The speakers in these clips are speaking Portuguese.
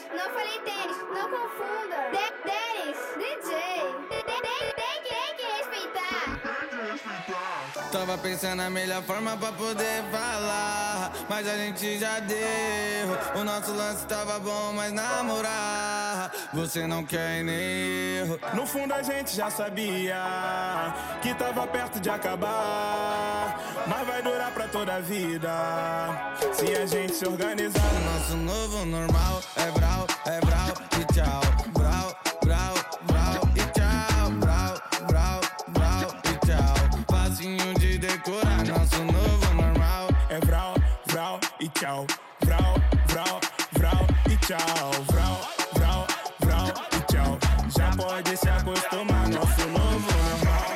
não falei tênis, não confunda. Dennis, DJ, tem que respeitar. Tava pensando na melhor forma pra poder falar, mas a gente já deu. O nosso lance tava bom, mas namorar você não quer nem erro. No fundo a gente já sabia que tava perto de acabar, mas vai durar pra toda a vida se a gente se organizar. O nosso novo normal é brau e tchau. Brau, brau, brau e tchau. Brau, brau, brau e tchau. Facinho de decorar, nosso novo normal é vrau, vrau e tchau. Vrau, vrau, vrau e tchau. Vrau, vrau, vrau e tchau. Já pode se acostumar, nosso novo normal.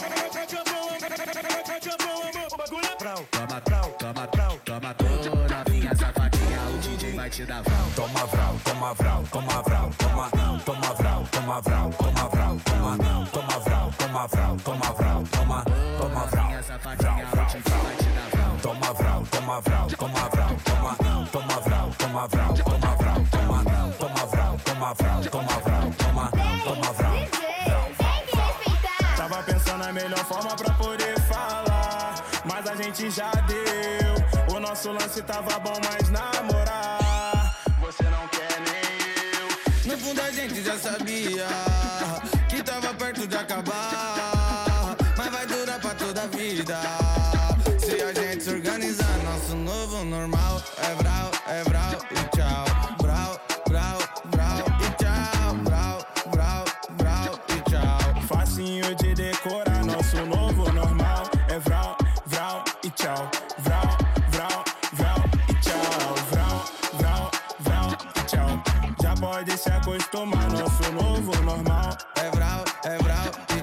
Toma vrau, toma vrau, toma toda novinha safadinha, o DJ vai te dar vrau. Toma vrau, toma vrau, toma vrau, toma vrau, toma vrau, toma vrau, toma vrau, toma vrau, toma vrau, toma vrau, Safadinha, o DJ vai te dar vrau. toma vrau, toma vrau, toma vrau, toma vrau, toma vrau, toma vrau, toma vrau, toma vrau, toma vrau, toma vrau. DJ, tem que respeitar. Tava pensando na melhor forma pra poder falar, mas a gente já deu. O nosso lance tava bom, mas namorar você não quer nem eu. No fundo a gente já sabia que tava perto de acabar, mas vai durar pra toda a vida se a gente se organizar. Nosso novo normal é brau e tchau. Brau, brau, brau e tchau. Brau, brau, brau e tchau. Facinho de decorar, nosso novo normal é vrau, vrau e tchau. Vrau, vrau, vrau e tchau. Vrau, vrau, vrau e tchau. Já pode se acostumar, nosso novo normal É brau